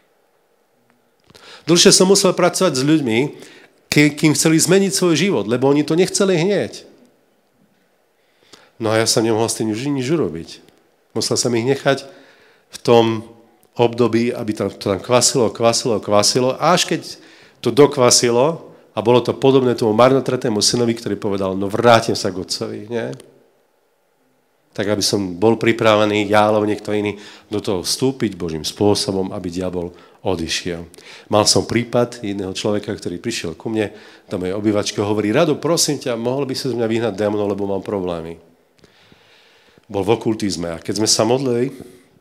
Dlhšie som musel pracovať s ľuďmi, kým chceli zmeniť svoj život, lebo oni to nechceli hneď. No a ja som nemohol s tým nič urobiť. Musel som ich nechať v tom období, aby to tam kvasilo, až keď to dokvasilo a bolo to podobné tomu marnotratému synovi, ktorý povedal, no vrátim sa k otcovi, nie? Tak aby som bol pripravený, ja alebo niekto iný, do toho vstúpiť Božím spôsobom, aby diabol odišiel. Mal som prípad jedného človeka, ktorý prišiel ku mne, do mojej obývačky, hovorí, Rado, prosím ťa, mohol by si z mňa vyhnať démonov, lebo mám problémy. Bol v okultizme a keď sme sa modlili,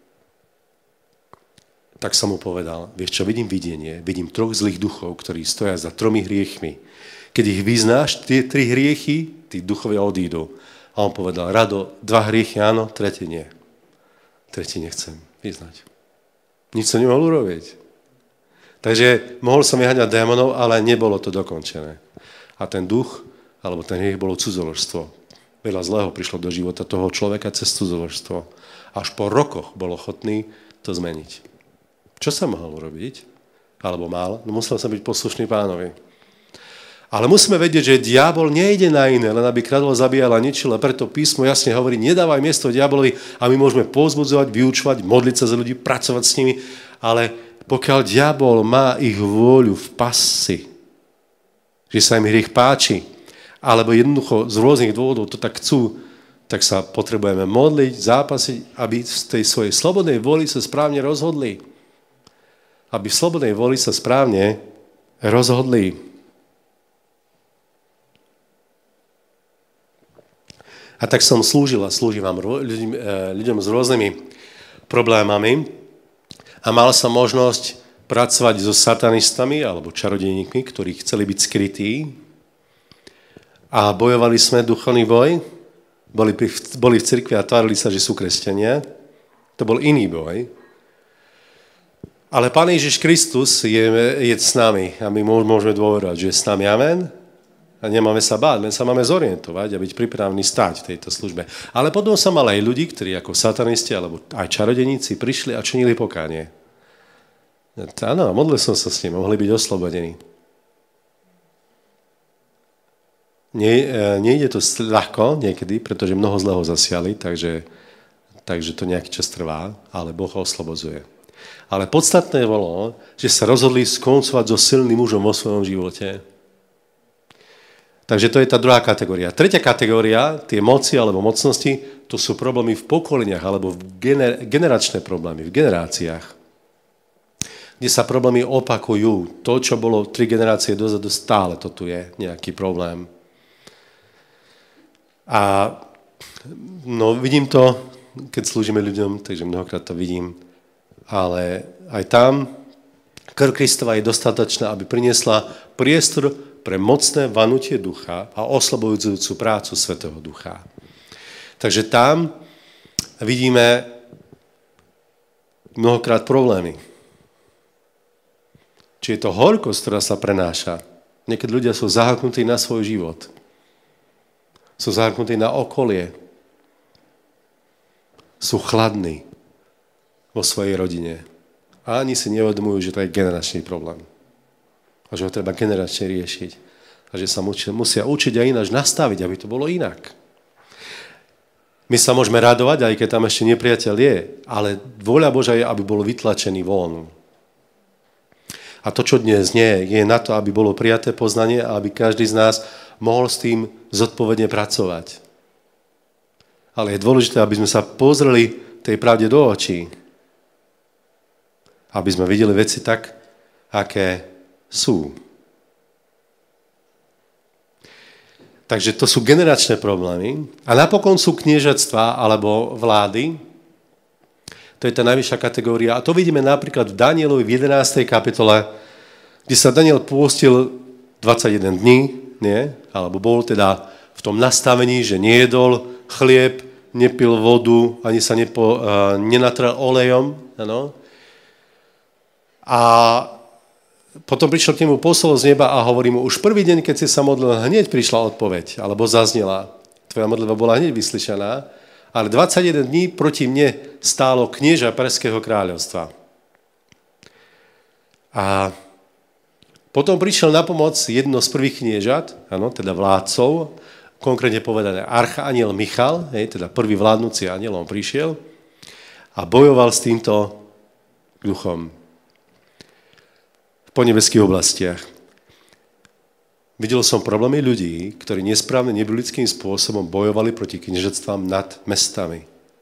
tak som mu povedal, vieš čo, vidím videnie, vidím 3 zlých duchov, ktorí stoja za 3 hriechmi. Keď ich vyznáš, tie 3 hriechy, tí duchovia odídu. A on povedal, Rado, 2 hriechy áno, 3 nie. 3 nechcem vyznať. Nič som nemohol urobiť. Takže mohol som vyháňať démonov, ale nebolo to dokončené. A ten duch, alebo ten hriech bolo cudzoložstvo. Veľa zlého prišlo do života toho človeka cez cudzoložstvo. Až po rokoch bol ochotný to zmeniť. Čo som mohol urobiť? Alebo mal? No musel som byť poslušný Pánovi. Ale musíme vedieť, že diabol nejde na iné, len aby kradol, zabíjal a ničil. A preto písmo jasne hovorí, nedávaj miesto diabolovi a my môžeme povzbudzovať, vyučovať, modliť sa za ľudí, pracovať s nimi. Ale pokiaľ diabol má ich vôľu v pasci, že sa im hriech páči, alebo jednoducho z rôznych dôvodov to tak chcú, tak sa potrebujeme modliť, zápasiť, aby z tej svojej slobodnej vôli sa správne rozhodli. Aby v slobodnej voli sa správne rozhodli. A tak som slúžil a slúžim vám ľuďom s rôznymi problémami a mal som možnosť pracovať so satanistami alebo čarodejníkmi, ktorí chceli byť skrytí a bojovali sme duchovný boj. Boli v cirkvi a tvárili sa, že sú kresťania. To bol iný boj. Ale Pán Ježiš Kristus je s nami a my môžeme dôverovať, že je s nami. Amen. A nemáme sa báť, len sa máme zorientovať a byť pripravený stáť v tejto službe. Ale potom som mal aj ľudí, ktorí ako satanisti alebo aj čarodeníci prišli a činili pokánie. Áno, modlil som sa s nimi, mohli byť oslobodení. Nejde to ľahko niekedy, pretože mnoho zlého zasiali, takže to nejaký čas trvá, ale Boh ho oslobodzuje. Ale podstatné bolo, že sa rozhodli skoncovať so silným mužom vo svojom živote. Takže to je tá druhá kategória. Tretia kategória, tie moci alebo mocnosti, to sú problémy v pokoleniach alebo generačné problémy, v generáciách. kde sa problémy opakujú. To, čo bolo 3 generácie dozadu, stále to tu je nejaký problém. A no, vidím to, keď slúžime ľuďom, takže mnohokrát to vidím, ale aj tam krv Kristova je dostatočná, aby priniesla priestor pre mocné vanutie ducha a oslobojúcu prácu Svätého Ducha. Takže tam vidíme mnohokrát problémy. Či je to horkosť, ktorá sa prenáša. Niekedy ľudia sú zaháknutí na svoj život. Sú zaháknutí na okolie. Sú chladní vo svojej rodine. A ani si neuvedomujú, že to je generačný problém. A že ho treba generačne riešiť. A že sa musia učiť aj ináč nastaviť, aby to bolo inak. My sa môžeme radovať, aj keď tam ešte nepriateľ je, ale vôľa Božia je, aby bol vytlačený von. A to, čo dnes nie je na to, aby bolo prijaté poznanie a aby každý z nás mohol s tým zodpovedne pracovať. Ale je dôležité, aby sme sa pozreli tej pravde do očí. Aby sme videli veci tak, aké sú. Takže to sú generačné problémy. A napokon sú kniežatstvá alebo vlády. To je tá najvyššia kategória. A to vidíme napríklad v Danielovi v 11. kapitole, kde sa Daniel pôstil 21 dní, nie? Alebo bol teda v tom nastavení, že nejedol chlieb, nepil vodu, ani sa nenatrel olejom. Ano? A potom prišiel k nemu posol z neba a hovorí mu, už prvý deň, keď si sa modlil, hneď prišla odpoveď, alebo zaznela. Tvoja modlitba bola hneď vyslyšaná, ale 21 dní proti mne stálo knieža Perského kráľovstva. A potom prišiel na pomoc jedno z prvých kniežat, ano, teda vládcov, konkrétne povedané archaniel Michal, teda prvý vládnúci aniel, on prišiel a bojoval s týmto duchom po nebeských oblastiach. Videl som problémy ľudí, ktorí nesprávne nebiblickým spôsobom bojovali proti kniežatstvám nad mestami.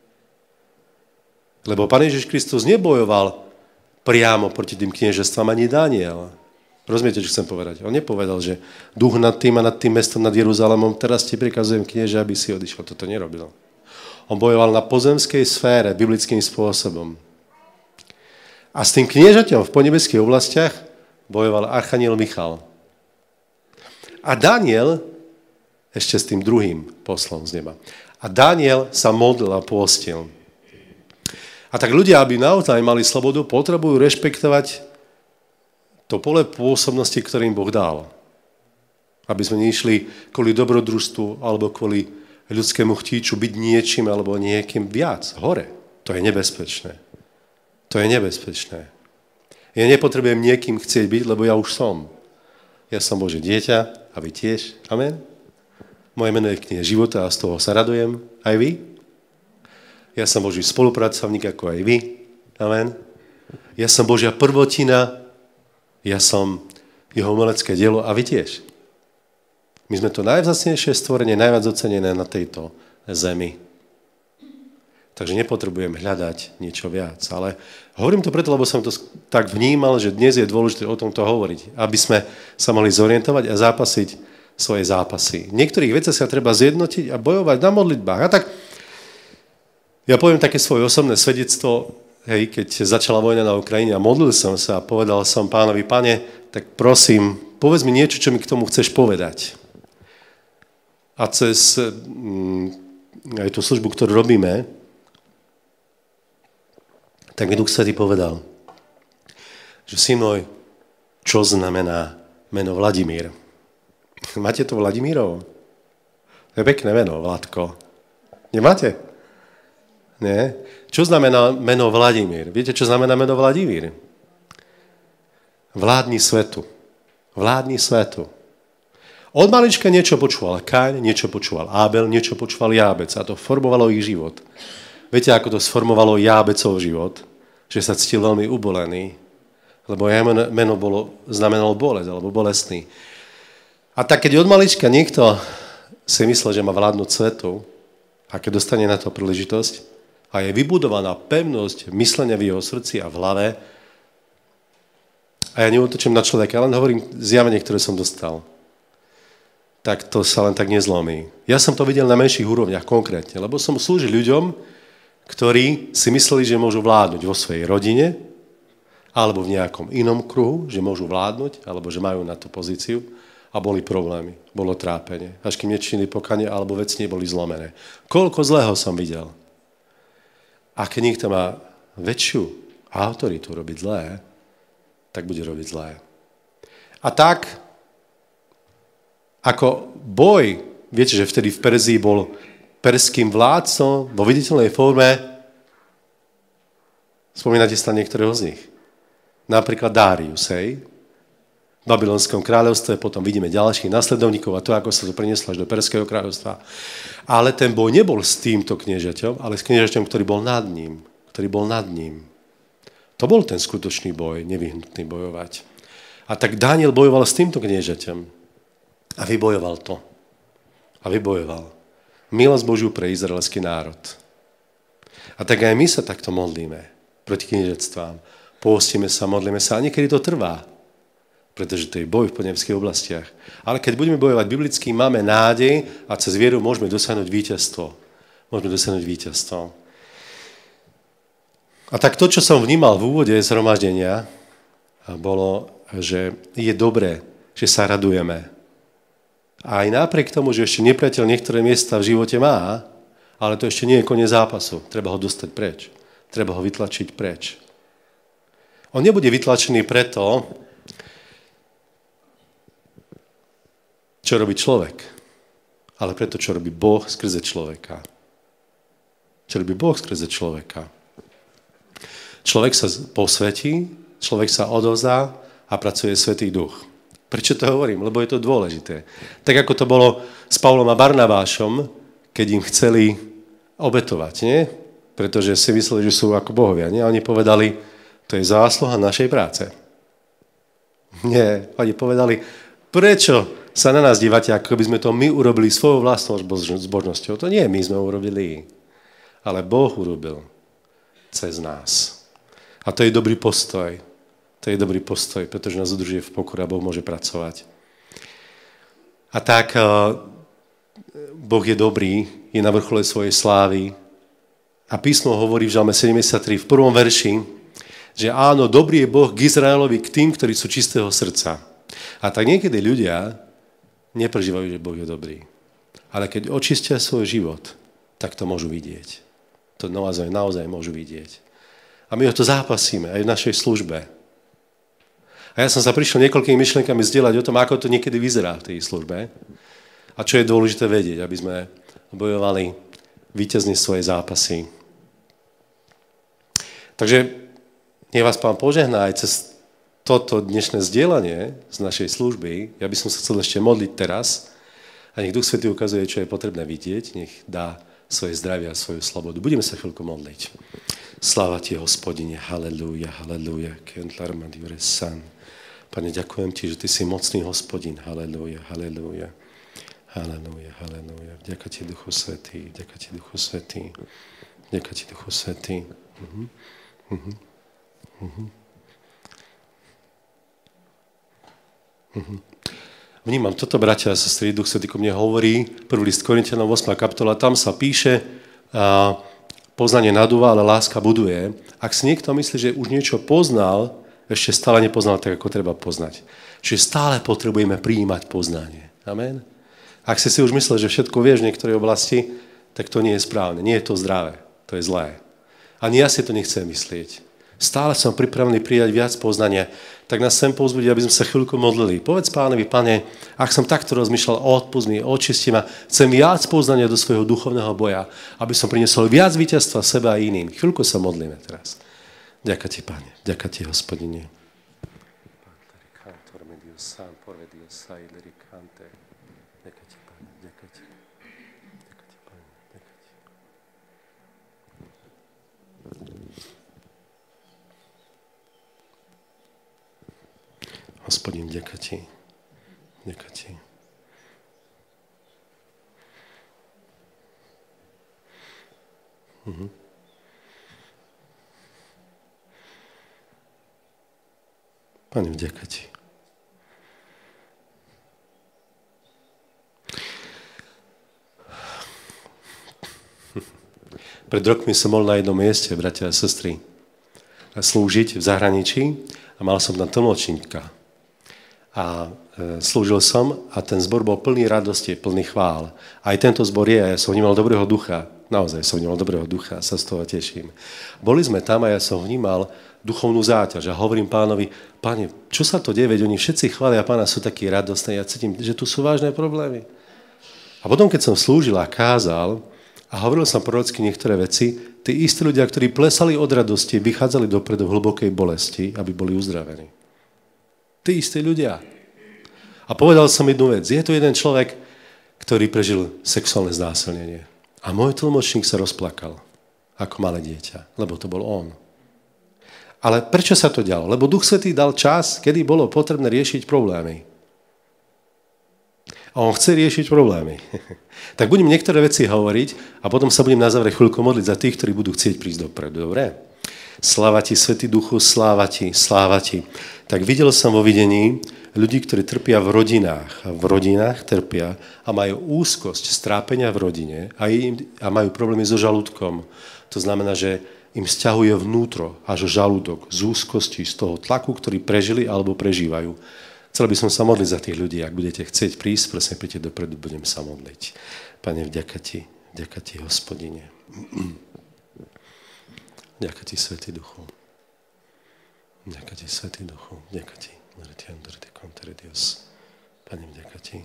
Lebo Pán Ježiš Kristus nebojoval priamo proti tým kniežatstvám ani Daniel. Rozumiete, čo chcem povedať? On nepovedal, že duch nad tým a nad tým mestom, nad Jeruzalémom, teraz ti prikazujem knieže, aby si odišiel. Toto nerobil. On bojoval na pozemskej sfére, biblickým spôsobom. A s tým kniežaťom v ponebeských oblastiach bojoval archaniel Michal. A Daniel ešte s tým druhým poslom z neba. A Daniel sa modlil a pôstil. A tak ľudia, aby naozaj mali slobodu, potrebujú rešpektovať to pole pôsobnosti, ktoré im Boh dal. Aby sme nešli kvôli dobrodružstvu alebo kvôli ľudskému chtíču byť niečím alebo niekým viac, hore. To je nebezpečné. To je nebezpečné. Ja nepotrebujem niekým chcieť byť, lebo ja už som. Ja som Božie dieťa a vy tiež. Amen. Moje meno je v knihe života a z toho sa radujem. Aj vy? Ja som Boží spolupracovník ako aj vy. Amen. Ja som Božia prvotina. Ja som jeho umelecké dielo a vy tiež. My sme to najvzácnejšie stvorenie, najviac ocenené na tejto zemi. Takže nepotrebujem hľadať niečo viac. Ale hovorím to preto, lebo som to tak vnímal, že dnes je dôležité o tomto hovoriť. Aby sme sa mohli zorientovať a zápasiť svoje zápasy. V niektorých veciach sa treba zjednotiť a bojovať na modlitbách. A tak ja poviem také svoje osobné svedectvo, hej, keď začala vojna na Ukrajine a modlil som sa a povedal som Pánovi, Pane, tak prosím, povedz mi niečo, čo mi k tomu chceš povedať. A cez aj tú službu, ktorú robíme, tak mi Duch Svätý povedal, že syn môj, čo znamená meno Vladimír? Máte to Vladimírovo? To je pekné meno, Vladko. Nemáte? Nie? Čo znamená meno Vladimír? Viete, čo znamená meno Vladimír? Vládni svetu. Vládni svetu. Od malička niečo počúval Káň, niečo počúval Ábel, niečo počúval Jábec a to formovalo ich život. Viete, ako to sformovalo Jábecov život? Že sa cítil veľmi ubolený, lebo jeho meno znamenalo bolesť, alebo bolestný. A tak, keď od malička niekto si myslel, že má vládnuť svetu, a keď dostane na to príležitosť a je vybudovaná pevnosť myslenia v jeho srdci a v hlave, a ja neútočím na človeka, len hovorím zjavenie, ktoré som dostal, tak to sa len tak nezlomí. Ja som to videl na menších úrovniach konkrétne, lebo som slúžil ľuďom, ktorí si mysleli, že môžu vládnuť vo svojej rodine, alebo v nejakom inom kruhu, že môžu vládnuť, alebo že majú na tú pozíciu a boli problémy, bolo trápenie. Až kým nečinili pokanie, alebo veci neboli zlomené. Koľko zlého som videl. A keď niekto má väčšiu autoritu robiť zlé, tak bude robiť zlé. A tak, ako boj, viete, že vtedy v Perzii bol perským vládcom vo viditeľnej forme, spomínate sa na niektorého z nich. Napríklad Dárius, hej? V Babylonskom kráľovstve, potom vidíme ďalších nasledovníkov a to, ako sa to prenieslo až do Perského kráľovstva. Ale ten boj nebol s týmto kniežaťom, ale s kniežaťom, ktorý bol nad ním. To bol ten skutočný boj, nevyhnutný bojovať. A tak Daniel bojoval s týmto kniežaťom. A vybojoval to. A vybojoval. Milosť Božiu pre izraelský národ. A tak aj my sa takto modlíme proti kniežatstvám. Pôstime sa, modlíme sa a niekedy to trvá. Pretože to je boj v podnebských oblastiach. Ale keď budeme bojovať biblicky, máme nádej a cez vieru môžeme dosiahnuť víťazstvo. A tak to, čo som vnímal v úvode zhromaždenia, bolo, že je dobré, že sa radujeme. A aj napriek tomu, že ešte nepriateľ niektoré miesta v živote má, ale to ešte nie je koniec zápasu. Treba ho dostať preč. Treba ho vytlačiť preč. On nebude vytlačený preto, čo robí človek, ale preto, čo robí Boh skrze človeka. Človek sa posvetí, človek sa odovzdá a pracuje Svätý Duch. Prečo to hovorím? Lebo je to dôležité. Tak ako to bolo s Pavlom a Barnabášom, keď im chceli obetovať, nie? Pretože si mysleli, že sú ako bohovia, nie? A oni povedali, to je zásluha našej práce. Nie, oni povedali, prečo sa na nás dívate, ako by sme to my urobili svojou vlastnou zbožnosťou. To nie my sme urobili, ale Boh urobil cez nás. A to je dobrý postoj. Pretože nás udržuje v pokore a Boh môže pracovať. A tak Boh je dobrý, je na vrchole svojej slávy. A písmo hovorí v Žalme 73 v 1. verši, že áno, dobrý je Boh k Izraelovi, k tým, ktorí sú čistého srdca. A tak niekedy ľudia neprežívajú, že Boh je dobrý. Ale keď očistia svoj život, tak to môžu vidieť. To naozaj môžu vidieť. A my o to zápasíme aj v našej službe. A ja som sa prišiel niekoľkými myšlenkami zdieľať o tom, ako to niekedy vyzerá v tej službe. A čo je dôležité vedieť, aby sme bojovali víťazne svoje zápasy. Takže nech vás Pán požehná aj cez toto dnešné zdieľanie z našej služby. Ja by som sa chcel ešte modliť teraz a nech Duch Svätý ukazuje, čo je potrebné vidieť. Nech dá svoje zdravie a svoju slobodu. Budeme sa chvíľku modliť. Sláva Ti, Hospodine. Halelúja, halelúja. Pane, ďakujem Ti, že Ty si mocný Hospodin. Halelúja, halelúja. Halelúja, halelúja. Vďaka Ti, Duchu Svätý. Vďaka Ti, Duchu Svätý. Vďaka Ti, Duchu Svätý. Vnímam toto, bratia a sestry, Duch Svätý ku mne hovorí, 1. list Korinťanom, 8. kapitola, tam sa píše, poznanie nadúva, ale láska buduje. Ak si niekto myslí, že už niečo poznal, ešte stále nepoznal tak, ako treba poznať. Čiže stále potrebujeme prijímať poznanie. Amen. Ak si už myslel, že všetko vieš v niektorej oblasti, tak to nie je správne, nie je to zdravé, to je zlé. Ani ja si to nechcem myslieť. Stále som pripravený prijať viac poznania, tak nás chcem povzbudiť, aby sme sa chvíľku modlili. Povedz Pánovi, Pane, ak som takto rozmýšľal, odpusť mi, očisti ma, chcem viac poznania do svojho duchovného boja, aby som priniesol viac víťazstva seba a iným. Chvíľku sa modlíme teraz. Ďakujem Ti, Pane, ďakujem Ti, Hospodine. Hospodin, ďakujem Ti. Ďakujem Ti. Pane, vďaka ti. Pred rokmi som bol na jednom mieste, bratia a sestry, slúžiť v zahraničí a mal som tam tlmočníka. A slúžil som a ten zbor bol plný radosti, plný chvál. Aj tento zbor je, ja som vnímal dobrého ducha. Naozaj som vnímal dobrého ducha, sa z toho teším. Boli sme tam a ja som vnímal duchovnú záťaž a hovorím pánovi, Pane, čo sa to deje, veď oni všetci chvália pána, sú takí radostní, ja cítim, že tu sú vážne problémy. A potom, keď som slúžil a kázal a hovoril som prorocky niektoré veci, tí istí ľudia, ktorí plesali od radosti, vychádzali dopredu v hlbokej bolesti, aby boli uzdravení. Tí istí ľudia. A povedal som jednu vec. Je to jeden človek, ktorý prežil sexuálne znásilnenie. A môj tlmočník sa rozplakal, ako malé dieťa, lebo to bol on. Ale prečo sa to dialo? Lebo Duch Svätý dal čas, kedy bolo potrebné riešiť problémy. A on chce riešiť problémy. Tak budem niektoré veci hovoriť a potom sa budem na záver chvíľku modliť za tých, ktorí budú chcieť prísť dopredu. Dobre? Sláva ti, Svätý Duchu, sláva ti, sláva ti. Tak videl som vo videní ľudí, ktorí trpia v rodinách. A v rodinách trpia a majú úzkosť, strápenia v rodine a majú problémy so žalúdkom. To znamená, že im sťahuje vnútro až žalúdok z úzkosti, z toho tlaku, ktorý prežili alebo prežívajú. Chcel by som sa modliť za tých ľudí. Ak budete chcieť prísť, prosím, príďte dopredu, budem sa modliť. Pane, vďaka ti, Hospodine. Vďaka ti, Svätý Duchu. Vďaka ti, Svätý Duchu. Vďaka ti. Pane, vďaka ti.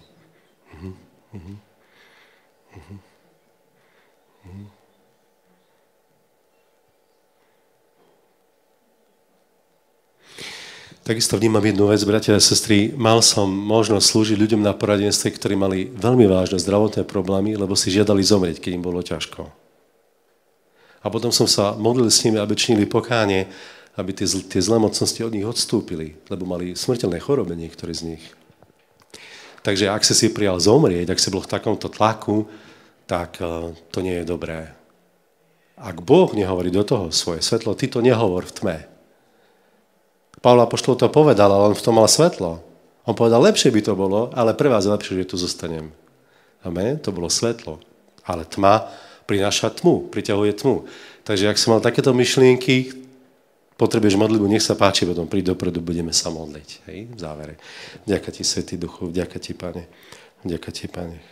Takisto vnímam jednu vec, bratia a sestry. Mal som možnosť slúžiť ľuďom na poradenstve, ktorí mali veľmi vážne zdravotné problémy, lebo si žiadali zomrieť, keď im bolo ťažko. A potom som sa modlil s nimi, aby činili pokánie, aby tie zlé mocnosti od nich odstúpili, lebo mali smrteľné choroby niektorí z nich. Takže ak si prijal zomrieť, ak si bol v takomto tlaku, tak to nie je dobré. Ak Boh nehovorí do toho svoje svetlo, ty to nehovor v tme. Pavol apoštol to povedal, ale on v tom mal svetlo. On povedal, lepšie by to bolo, ale pre vás je lepšie, že tu zostanem. Amen? To bolo svetlo. Ale tma prináša tmu, priťahuje tmu. Takže ak som mal takéto myšlienky, potrebuješ modlitbu, nech sa páči, potom príď dopredu, budeme sa modliť. Hej, v závere. Vďaka ti, Svätý Duchu, vďaka ti, Pane. Vďaka ti, Pane.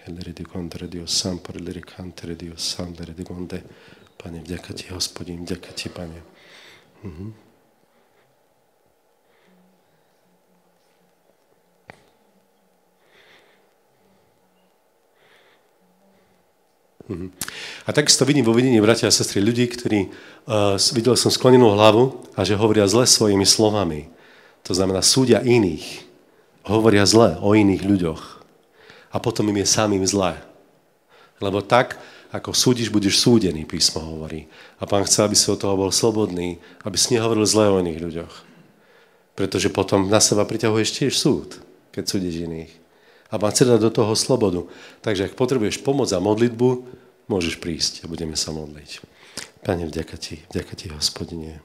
Pane, vďaka ti, Hospodin, vďaka ti, Pane. A takisto vidím vo videní, bratia a sestry, ľudí, ktorí videl som sklonenú hlavu a že hovoria zle svojimi slovami. To znamená, súdia iných. Hovoria zle o iných ľuďoch. A potom im je samým zle. Lebo tak, ako súdiš, budeš súdený, písmo hovorí. A Pán chce, aby si od toho bol slobodný, aby si nehovoril zle o iných ľuďoch. Pretože potom na seba priťahuješ tiež súd, keď súdiš iných. A Pán chce dať do toho slobodu. Takže ak potrebuješ pomoc a modlitbu, môžeš prísť a budeme sa modliť. Pane, vďaka ti, Hospodine.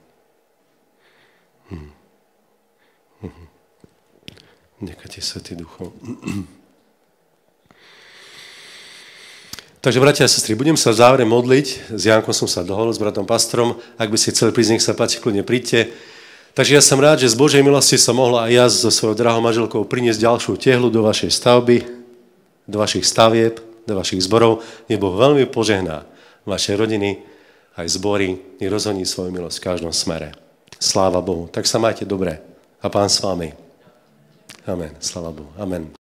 Vďaka ti, Svätý Duchu. Takže, bratia a sestry, budem sa v závere modliť. S Jankom som sa dohodol, s bratom pastorom. Ak by ste chceli prísť, nech sa páči, kľudne príďte. Takže ja som rád, že z Božej milosti som mohla aj ja so svojou drahou manželkou priniesť ďalšiu tehlu do vašej stavby, do vašich stavieb, do vašich zborov. Nech Boh veľmi požehná vaše rodiny, aj zbory, nech rozhodní svoju milosť v každom smere. Sláva Bohu. Tak sa majte dobre. A Pán s vami. Amen. Sláva Bohu. Amen.